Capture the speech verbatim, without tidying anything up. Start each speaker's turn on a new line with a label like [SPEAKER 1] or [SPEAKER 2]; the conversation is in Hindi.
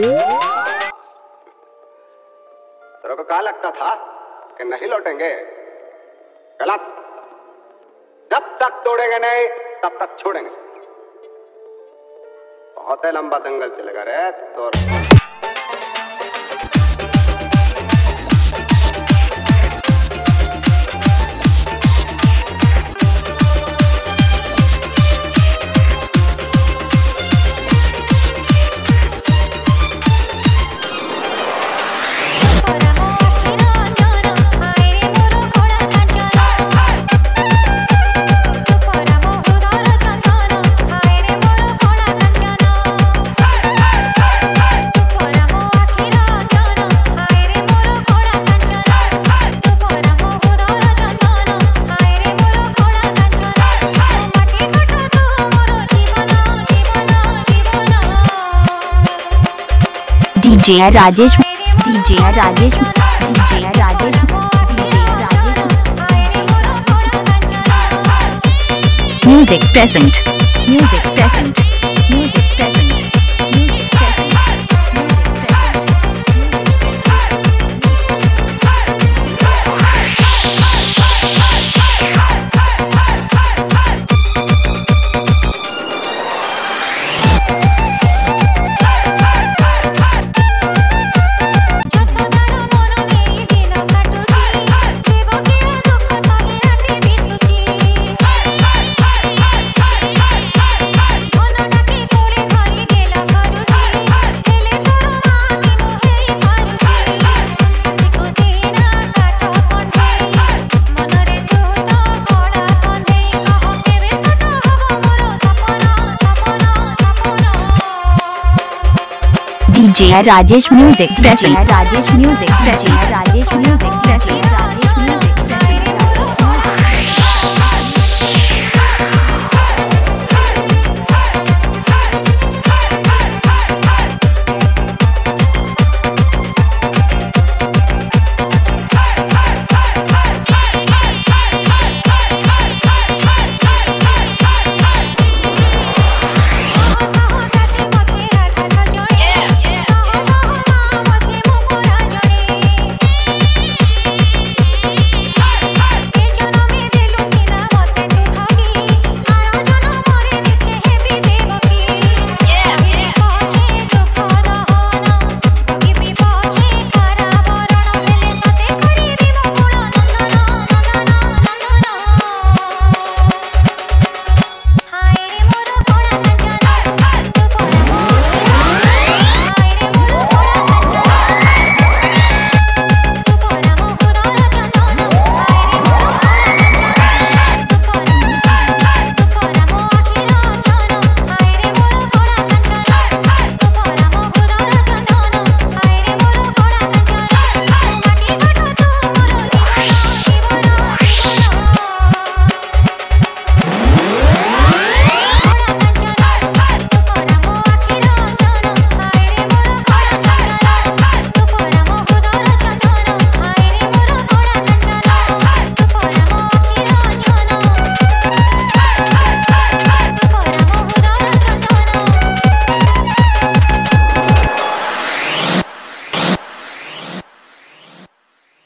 [SPEAKER 1] तेरे को क्या लगता था कि नहीं लौटेंगे? गलत। जब तक तोड़ेंगे नहीं तब तक छोड़ेंगे। बहुत ही लंबा दंगल चलेगा रे तो।
[SPEAKER 2] DJ Rajesh DJ Rajesh DJ Rajesh DJ Rajesh music present music present music present music present DJ Rajesh music DJ Rajesh music DJ Rajesh music